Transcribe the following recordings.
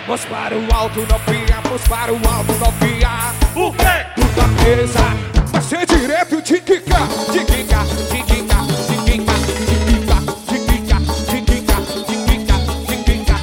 Mãos para o alto, novinha, mãos para o alto, novinha. O quê? Tudo a mesa, vai ser direto, tica, tica, tica, tica, tica, tica, tica, tica, tica,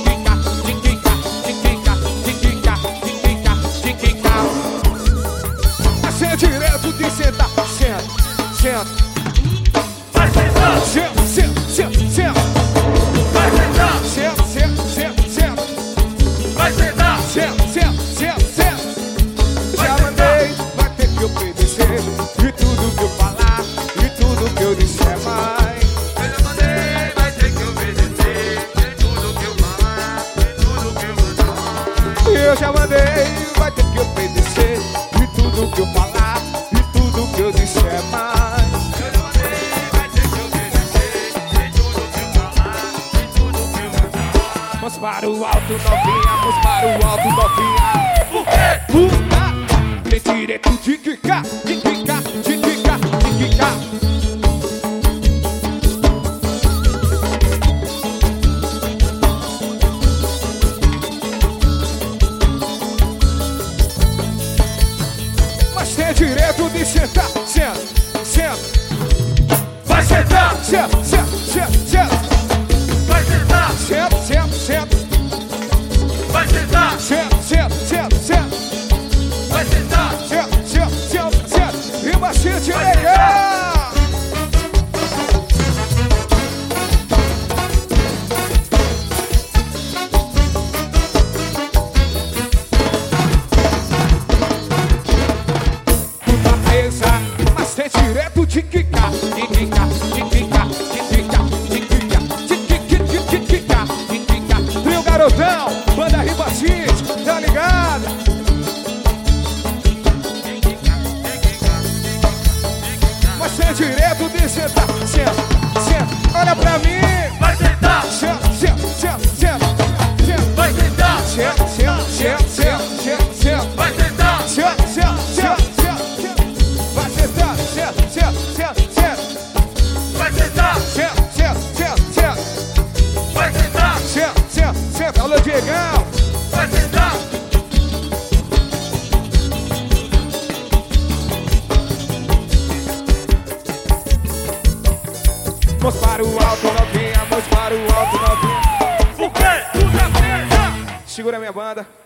tica, tica. Vai ser direto de sentar, senta. Vai sentar! Senta. Vai sentar! Senta. Vai sentar! Senta. Já mandei, vai ter que obedecer. E tudo que eu falar, e tudo que eu disser, mãe. Eu já mandei, vai ter que obedecer. Em tudo que eu falar, em tudo que eu mandar. Eu já mandei, vai ter que obedecer. E tudo que eu falar, e tudo que eu disser, mãe. Eu já mandei, vai ter que obedecer. Em tudo que eu falar, em tudo que eu mandar. Mãos para o alto, novinha, mãos para o alto, novinha. O quê? Puta, vem direto, tica, tica, tica, tica. Mas tem direito de sentar, senta. Vai sentar! Senta. Vai sentar! Senta. Vai sentar! Senta. Vai sentar! Senta. E bastante legal. Puta mesa, mas tem direto de quicar. Trio Garotão, banda Ribacite, tá ligado? Mas tem direto de sentar, senta, olha pra mim. Vai sentar! Senta. Vai sentar! Senta. Vai sentar! Vai sentar, senta. Vai sentar! Vai sentar! Senta. Alô, Diegão. Vai sentar! Mãos para o alto, novinha, mãos para o alto, novinha. O quê? Puta merda! Segura minha banda.